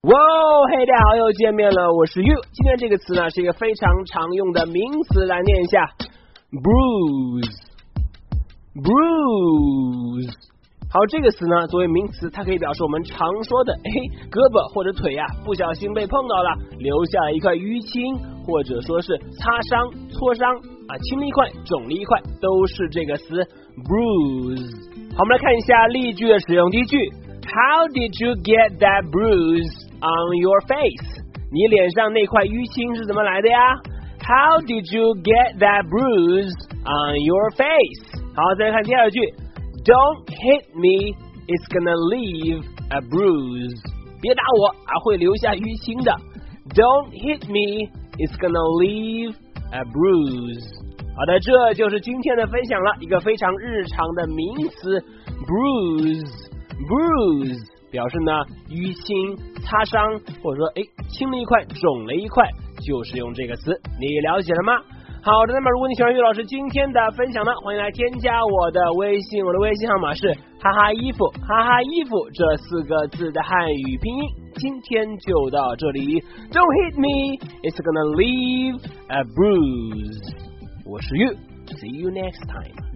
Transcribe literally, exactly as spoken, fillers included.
哇，嘿，大家好，又见面了，我是 You。今天这个词呢是一个非常常用的名词，来念一下 bruise，bruise。好，这个词呢作为名词，它可以表示我们常说的，哎，胳膊或者腿呀、啊、不小心被碰到了，留下了一块淤青，或者说是擦伤、挫伤啊，青了一块，肿了一块，都是这个词 bruise。好，我们来看一下例句的使用。第一句 ，How did you get that bruise？On your face， 你脸上那块淤青是怎么来的呀 ？How did you get that bruise on your face？ 好，再来看第二句 ，Don't hit me, it's gonna leave a bruise。别打我啊，会留下淤青的。Don't hit me, it's gonna leave a bruise。好的，这就是今天的分享了，一个非常日常的名词 bruise，bruise。表示呢淤青、擦伤，或者说哎青了一块、肿了一块，就是用这个词，你了解了吗？好的，那么如果你喜欢岳老师今天的分享呢，欢迎来添加我的微信，我的微信号码是哈哈衣服哈哈衣服这四个字的汉语拼音。今天就到这里 ，Don't hit me, it's gonna leave a bruise。我是 You，see you next time。